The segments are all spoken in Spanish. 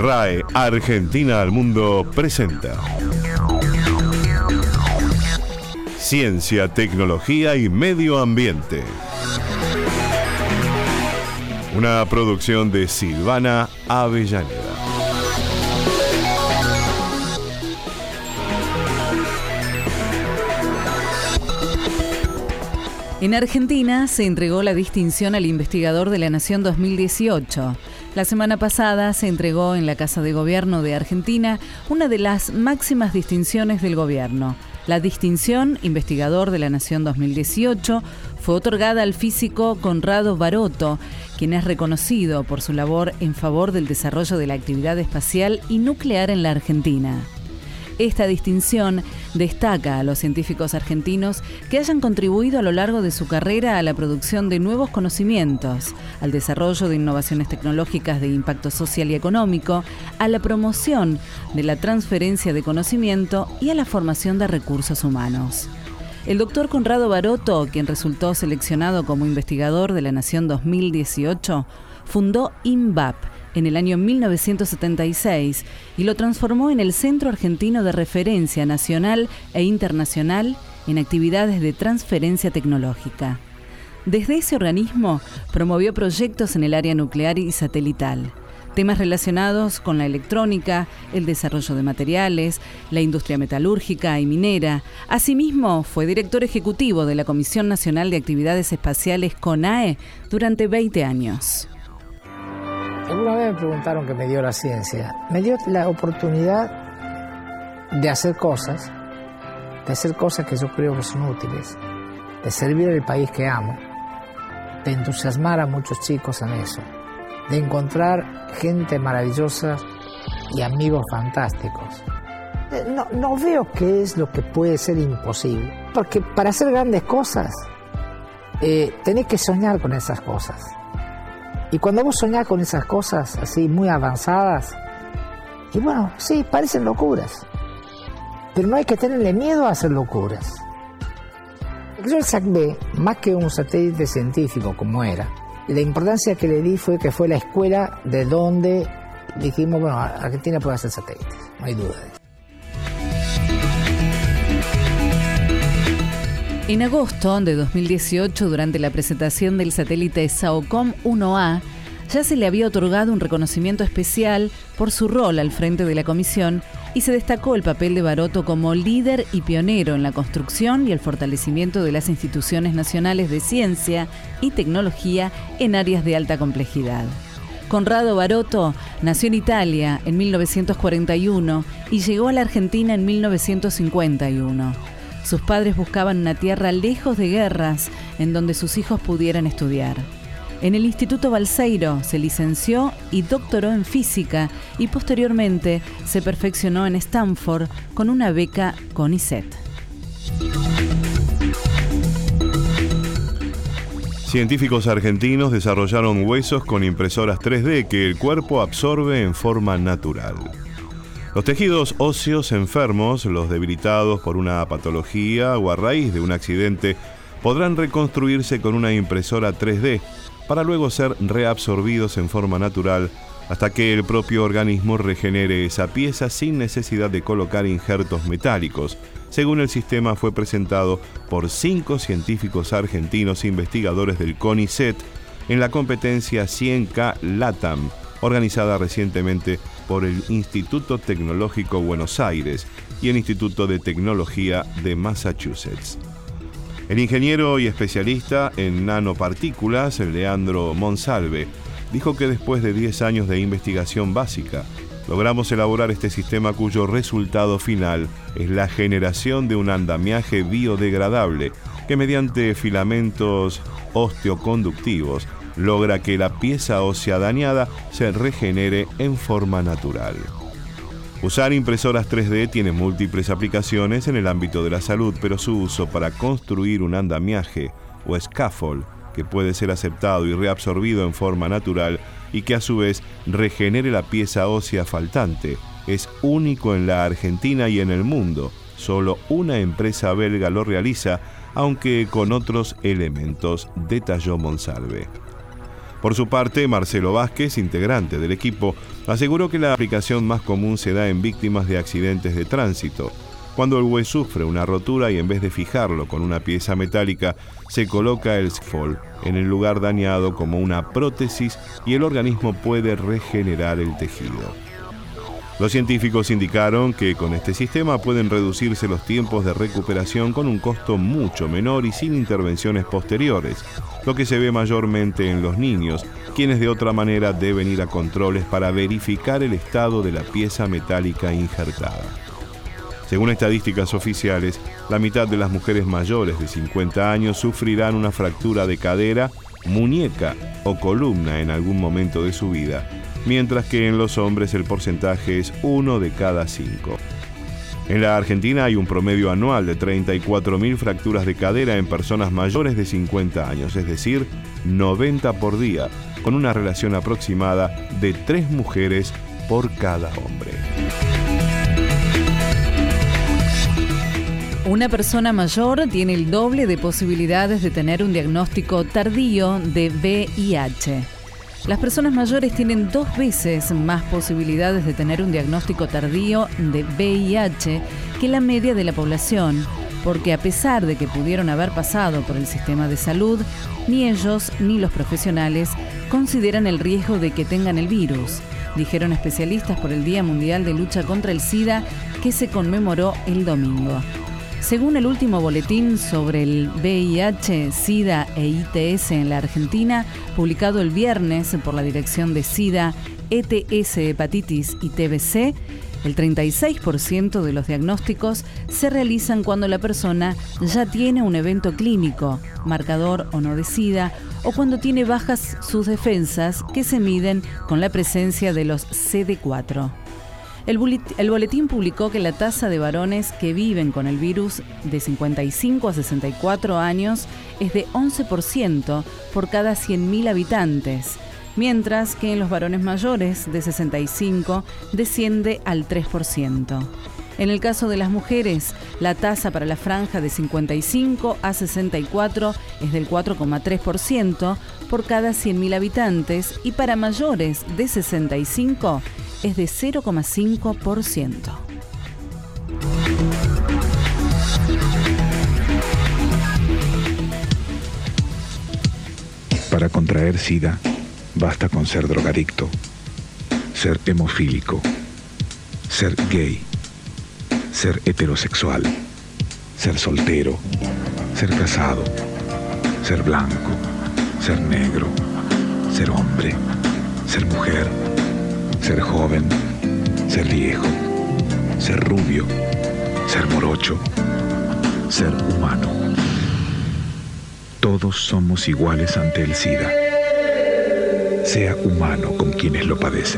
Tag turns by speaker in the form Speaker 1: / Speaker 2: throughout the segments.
Speaker 1: RAE Argentina al Mundo presenta Ciencia, Tecnología y Medio Ambiente. Una producción de Silvana Avellaneda.
Speaker 2: En Argentina se entregó la distinción al Investigador de la Nación 2018. La semana pasada se entregó en la Casa de Gobierno de Argentina una de las máximas distinciones del gobierno. La distinción Investigador de la Nación 2018 fue otorgada al físico Conrado Barotto, quien es reconocido por su labor en favor del desarrollo de la actividad espacial y nuclear en la Argentina. Esta distinción destaca a los científicos argentinos que hayan contribuido a lo largo de su carrera a la producción de nuevos conocimientos, al desarrollo de innovaciones tecnológicas de impacto social y económico, a la promoción de la transferencia de conocimiento y a la formación de recursos humanos. El doctor Conrado Barotto, quien resultó seleccionado como Investigador de la Nación 2018, fundó INVAP en el año 1976 y lo transformó en el Centro Argentino de Referencia Nacional e Internacional en actividades de transferencia tecnológica. Desde ese organismo promovió proyectos en el área nuclear y satelital, temas relacionados con la electrónica, el desarrollo de materiales, la industria metalúrgica y minera. Asimismo, fue director ejecutivo de la Comisión Nacional de Actividades Espaciales CONAE durante 20 años.
Speaker 3: Alguna vez me preguntaron qué me dio la ciencia. Me dio la oportunidad de hacer cosas que yo creo que son útiles, de servir al país que amo, de entusiasmar a muchos chicos en eso, de encontrar gente maravillosa y amigos fantásticos. No veo qué es lo que puede ser imposible, porque para hacer grandes cosas tenés que soñar con esas cosas. Y cuando vos soñás con esas cosas así muy avanzadas, y bueno, sí, parecen locuras, pero no hay que tenerle miedo a hacer locuras. Yo el SACB, más que un satélite científico como era, la importancia que le di fue que fue la escuela de donde dijimos, bueno, Argentina puede hacer satélites, no hay duda de eso.
Speaker 2: En agosto de 2018, durante la presentación del satélite SAOCOM 1A, ya se le había otorgado un reconocimiento especial por su rol al frente de la comisión y se destacó el papel de Barotto como líder y pionero en la construcción y el fortalecimiento de las instituciones nacionales de ciencia y tecnología en áreas de alta complejidad. Conrado Barotto nació en Italia en 1941 y llegó a la Argentina en 1951. Sus padres buscaban una tierra lejos de guerras en donde sus hijos pudieran estudiar. En el Instituto Balseiro se licenció y doctoró en física y posteriormente se perfeccionó en Stanford con una beca CONICET.
Speaker 1: Científicos argentinos desarrollaron huesos con impresoras 3D que el cuerpo absorbe en forma natural. Los tejidos óseos enfermos, los debilitados por una patología o a raíz de un accidente, podrán reconstruirse con una impresora 3D para luego ser reabsorbidos en forma natural hasta que el propio organismo regenere esa pieza sin necesidad de colocar injertos metálicos. Según el sistema fue presentado por 5 científicos argentinos investigadores del CONICET en la competencia 100K LATAM, organizada recientemente por el Instituto Tecnológico Buenos Aires y el Instituto de Tecnología de Massachusetts. El ingeniero y especialista en nanopartículas, Leandro Monsalve, dijo que después de 10 años de investigación básica, logramos elaborar este sistema cuyo resultado final es la generación de un andamiaje biodegradable que mediante filamentos osteoconductivos logra que la pieza ósea dañada se regenere en forma natural. Usar impresoras 3D tiene múltiples aplicaciones en el ámbito de la salud, pero su uso para construir un andamiaje o scaffold que puede ser aceptado y reabsorbido en forma natural y que a su vez regenere la pieza ósea faltante es único en la Argentina y en el mundo. Solo una empresa belga lo realiza, aunque con otros elementos, detalló Monsalve. Por su parte, Marcelo Vázquez, integrante del equipo, aseguró que la aplicación más común se da en víctimas de accidentes de tránsito, cuando el hueso sufre una rotura y en vez de fijarlo con una pieza metálica, se coloca el scaffold en el lugar dañado como una prótesis y el organismo puede regenerar el tejido. Los científicos indicaron que con este sistema pueden reducirse los tiempos de recuperación con un costo mucho menor y sin intervenciones posteriores, lo que se ve mayormente en los niños, quienes de otra manera deben ir a controles para verificar el estado de la pieza metálica injertada. Según estadísticas oficiales, la mitad de las mujeres mayores de 50 años sufrirán una fractura de cadera, muñeca o columna en algún momento de su vida, mientras que en los hombres el porcentaje es 1 de cada 5. En la Argentina hay un promedio anual de 34.000 fracturas de cadera en personas mayores de 50 años, es decir, 90 por día, con una relación aproximada de 3 mujeres por cada hombre.
Speaker 2: Una persona mayor tiene el doble de posibilidades de tener un diagnóstico tardío de VIH. Las personas mayores tienen 2 veces más posibilidades de tener un diagnóstico tardío de VIH que la media de la población, porque a pesar de que pudieron haber pasado por el sistema de salud, ni ellos ni los profesionales consideran el riesgo de que tengan el virus, dijeron especialistas por el Día Mundial de Lucha contra el SIDA que se conmemoró el domingo. Según el último boletín sobre el VIH, SIDA e ITS en la Argentina, publicado el viernes por la Dirección de SIDA, ETS, Hepatitis y TBC, el 36% de los diagnósticos se realizan cuando la persona ya tiene un evento clínico, marcador o no de SIDA, o cuando tiene bajas sus defensas que se miden con la presencia de los CD4. El boletín publicó que la tasa de varones que viven con el virus de 55 a 64 años es de 11% por cada 100.000 habitantes, mientras que en los varones mayores de 65 desciende al 3%. En el caso de las mujeres, la tasa para la franja de 55 a 64 es del 4,3% por cada 100.000 habitantes y para mayores de 65 es de 0,5%.
Speaker 4: Para contraer SIDA, basta con ser drogadicto, ser hemofílico, ser gay, ser heterosexual, ser soltero, ser casado, ser blanco, ser negro, ser hombre, ser mujer, ser joven, ser viejo, ser rubio, ser morocho, ser humano. Todos somos iguales ante el SIDA. Sea humano con quienes lo padecen.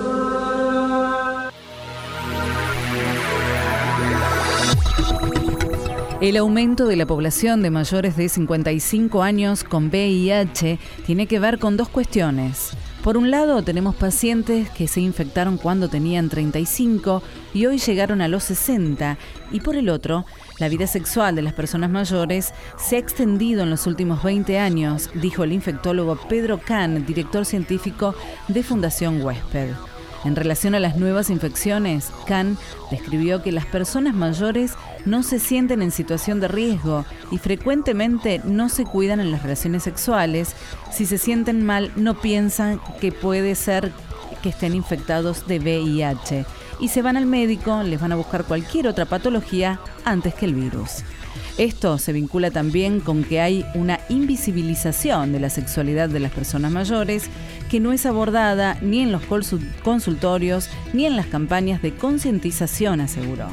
Speaker 2: El aumento de la población de mayores de 55 años con VIH tiene que ver con 2 cuestiones. Por un lado, tenemos pacientes que se infectaron cuando tenían 35 y hoy llegaron a los 60. Y por el otro, la vida sexual de las personas mayores se ha extendido en los últimos 20 años, dijo el infectólogo Pedro Kahn, director científico de Fundación Huésped. En relación a las nuevas infecciones, Kahn describió que las personas mayores no se sienten en situación de riesgo y frecuentemente no se cuidan en las relaciones sexuales. Si se sienten mal, no piensan que puede ser que estén infectados de VIH y se van al médico, les van a buscar cualquier otra patología antes que el virus. Esto se vincula también con que hay una invisibilización de la sexualidad de las personas mayores que no es abordada ni en los consultorios ni en las campañas de concientización, aseguró.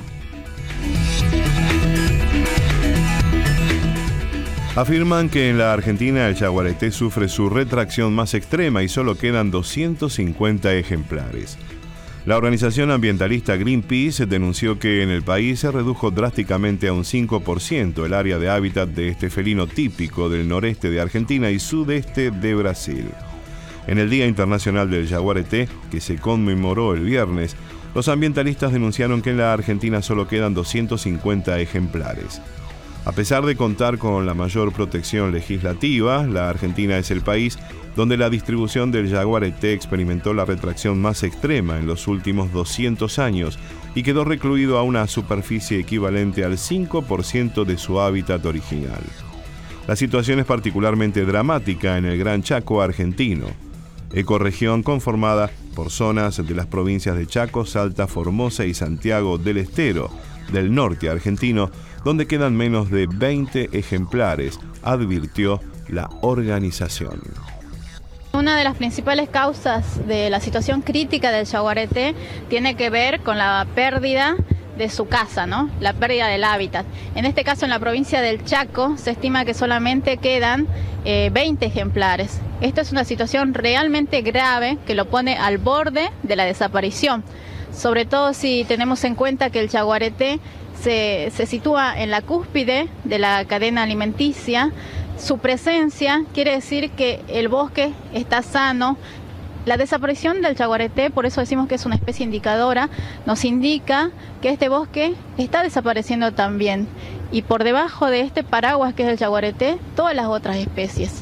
Speaker 1: Afirman que en la Argentina el yaguareté sufre su retracción más extrema y solo quedan 250 ejemplares. La organización ambientalista Greenpeace denunció que en el país se redujo drásticamente a un 5% el área de hábitat de este felino típico del noreste de Argentina y sudeste de Brasil. En el Día Internacional del Yaguareté, que se conmemoró el viernes, los ambientalistas denunciaron que en la Argentina solo quedan 250 ejemplares. A pesar de contar con la mayor protección legislativa, la Argentina es el país donde la distribución del jaguarete experimentó la retracción más extrema en los últimos 200 años y quedó recluido a una superficie equivalente al 5% de su hábitat original. La situación es particularmente dramática en el Gran Chaco argentino, ecorregión conformada por zonas de las provincias de Chaco, Salta, Formosa y Santiago del Estero, del norte argentino, donde quedan menos de 20 ejemplares, advirtió la organización.
Speaker 5: Una de las principales causas de la situación crítica del jaguarete tiene que ver con la pérdida de su casa, ¿no? La pérdida del hábitat. En este caso, en la provincia del Chaco, se estima que solamente quedan 20 ejemplares. Esto es una situación realmente grave que lo pone al borde de la desaparición, sobre todo si tenemos en cuenta que el jaguarete se sitúa en la cúspide de la cadena alimenticia. Su presencia quiere decir que el bosque está sano. La desaparición del jaguarete, por eso decimos que es una especie indicadora, nos indica que este bosque está desapareciendo también. Y por debajo de este paraguas que es el jaguarete, todas las otras especies.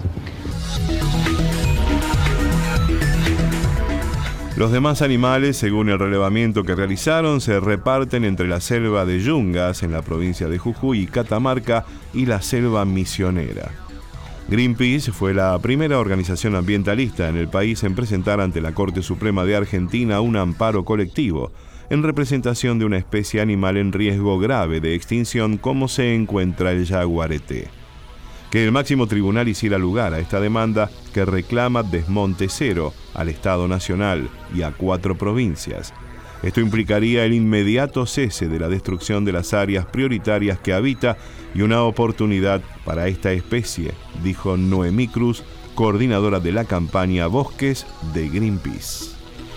Speaker 1: Los demás animales, según el relevamiento que realizaron, se reparten entre la selva de Yungas, en la provincia de Jujuy y Catamarca, y la selva misionera. Greenpeace fue la primera organización ambientalista en el país en presentar ante la Corte Suprema de Argentina un amparo colectivo en representación de una especie animal en riesgo grave de extinción como se encuentra el jaguarete. Que el máximo tribunal hiciera lugar a esta demanda que reclama desmonte cero al Estado Nacional y a 4 provincias. Esto implicaría el inmediato cese de la destrucción de las áreas prioritarias que habita y una oportunidad para esta especie, dijo Noemí Cruz, coordinadora de la campaña Bosques de Greenpeace.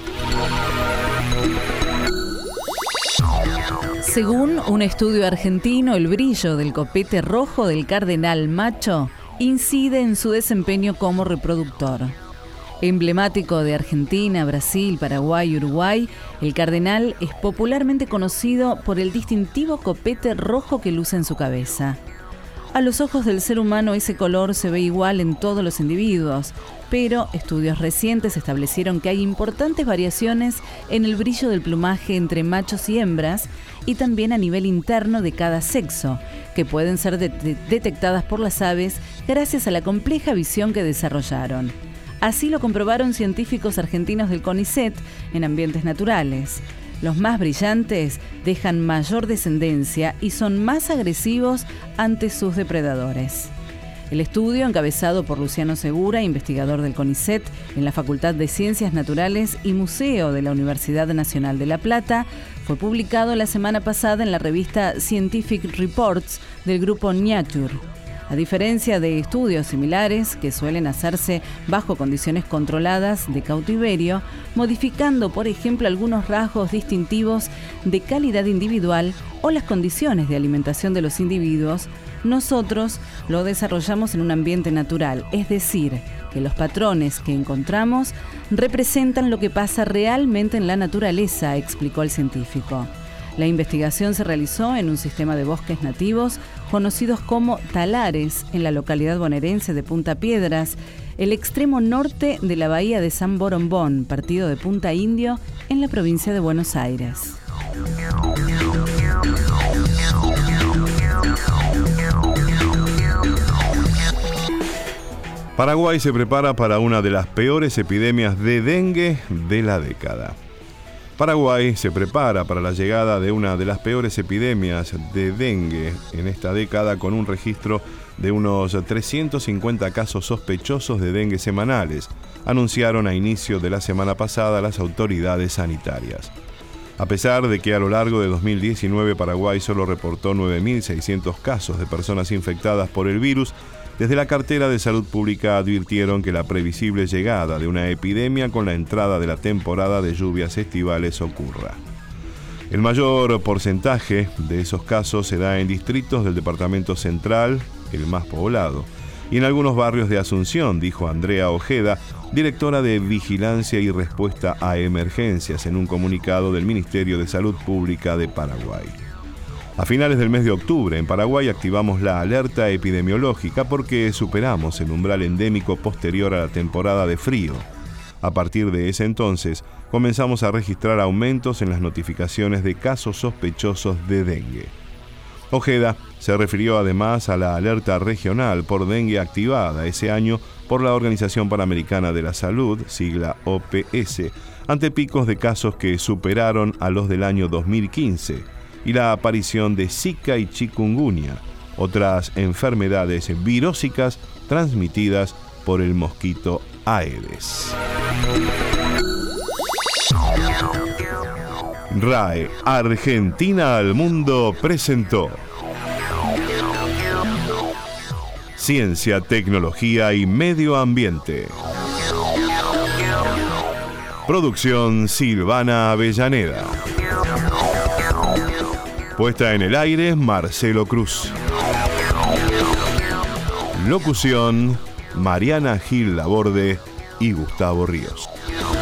Speaker 2: Según un estudio argentino, el brillo del copete rojo del cardenal macho incide en su desempeño como reproductor. Emblemático de Argentina, Brasil, Paraguay y Uruguay, el cardenal es popularmente conocido por el distintivo copete rojo que luce en su cabeza. A los ojos del ser humano ese color se ve igual en todos los individuos, pero estudios recientes establecieron que hay importantes variaciones en el brillo del plumaje entre machos y hembras y también a nivel interno de cada sexo, que pueden ser detectadas por las aves gracias a la compleja visión que desarrollaron. Así lo comprobaron científicos argentinos del CONICET en ambientes naturales. Los más brillantes dejan mayor descendencia y son más agresivos ante sus depredadores. El estudio, encabezado por Luciano Segura, investigador del CONICET en la Facultad de Ciencias Naturales y Museo de la Universidad Nacional de La Plata, fue publicado la semana pasada en la revista Scientific Reports del grupo Nature. A diferencia de estudios similares que suelen hacerse bajo condiciones controladas de cautiverio, modificando, por ejemplo, algunos rasgos distintivos de calidad individual o las condiciones de alimentación de los individuos, nosotros lo desarrollamos en un ambiente natural, es decir, que los patrones que encontramos representan lo que pasa realmente en la naturaleza, explicó el científico. La investigación se realizó en un sistema de bosques nativos conocidos como talares en la localidad bonaerense de Punta Piedras, el extremo norte de la bahía de San Borombón, partido de Punta Indio, en la provincia de Buenos Aires.
Speaker 1: Paraguay se prepara para una de las peores epidemias de dengue de la década. Paraguay se prepara para la llegada de una de las peores epidemias de dengue en esta década, con un registro de unos 350 casos sospechosos de dengue semanales, anunciaron a inicio de la semana pasada las autoridades sanitarias. A pesar de que a lo largo de 2019 Paraguay solo reportó 9.600 casos de personas infectadas por el virus, desde la cartera de Salud Pública advirtieron que la previsible llegada de una epidemia con la entrada de la temporada de lluvias estivales ocurra. El mayor porcentaje de esos casos se da en distritos del departamento central, el más poblado, y en algunos barrios de Asunción, dijo Andrea Ojeda, directora de Vigilancia y Respuesta a Emergencias, en un comunicado del Ministerio de Salud Pública de Paraguay. A finales del mes de octubre, en Paraguay, activamos la alerta epidemiológica porque superamos el umbral endémico posterior a la temporada de frío. A partir de ese entonces, comenzamos a registrar aumentos en las notificaciones de casos sospechosos de dengue. Ojeda se refirió además a la alerta regional por dengue activada ese año por la Organización Panamericana de la Salud, sigla OPS, ante picos de casos que superaron a los del año 2015 y la aparición de Zika y chikungunya, otras enfermedades virósicas transmitidas por el mosquito Aedes. RAE Argentina al Mundo presentó Ciencia, Tecnología y Medio Ambiente. Producción Silvana Avellaneda. Puesta en el aire Marcelo Cruz. Locución Mariana Gil Laborde y Gustavo Ríos.